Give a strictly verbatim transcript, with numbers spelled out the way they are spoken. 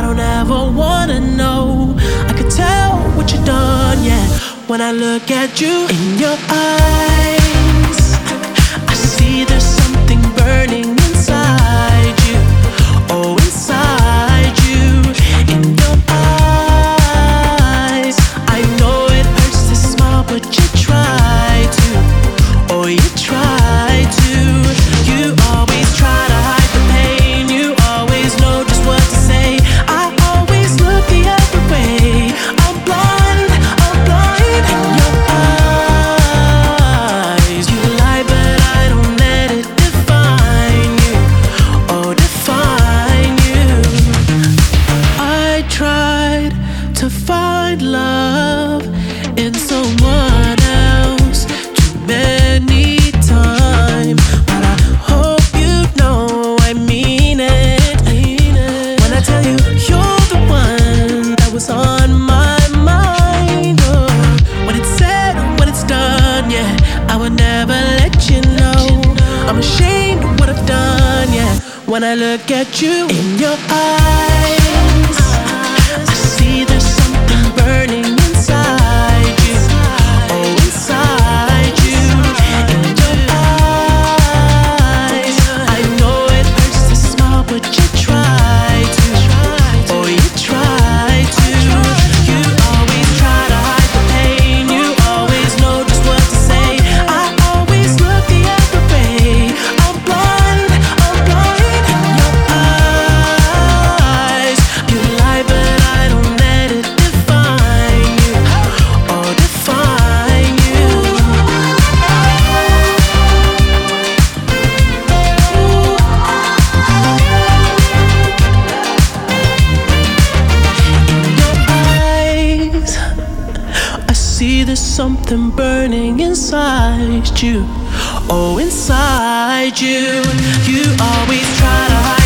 don't ever wanna know. I could tell what you've done, yeah. When I look at you in your eyes, I see there's something burning inside you. Oh, inside you, in your eyes. I know it hurts to smile, but you try to. Oh, you try to. You always try to hide the pain. You always know just what to say. I always look the other way. I'm blind, I'm blind in your eyes. You lie, but I don't let it define you. Oh, define you. I tried to find love in someone else too many times, but I hope you know I mean it. When I tell you you're the one that was on my mind, oh, when it's said, when it's done, yeah, I would never let you know. I'm ashamed of what I've done, yeah. When I look at you in your eyes, I see there's something burning inside you. Oh, inside you, in your eyes. I know it hurts to smile, but you try to. Oh, you try to. You always try to hide the pain. You always know just what to say. I always look the other way. I'm blind, I'm blind in your eyes. You lie, but I don't let it define you. Oh, define you. In your eyes, I see there's something burning inside you. Oh, inside you. You always try to hide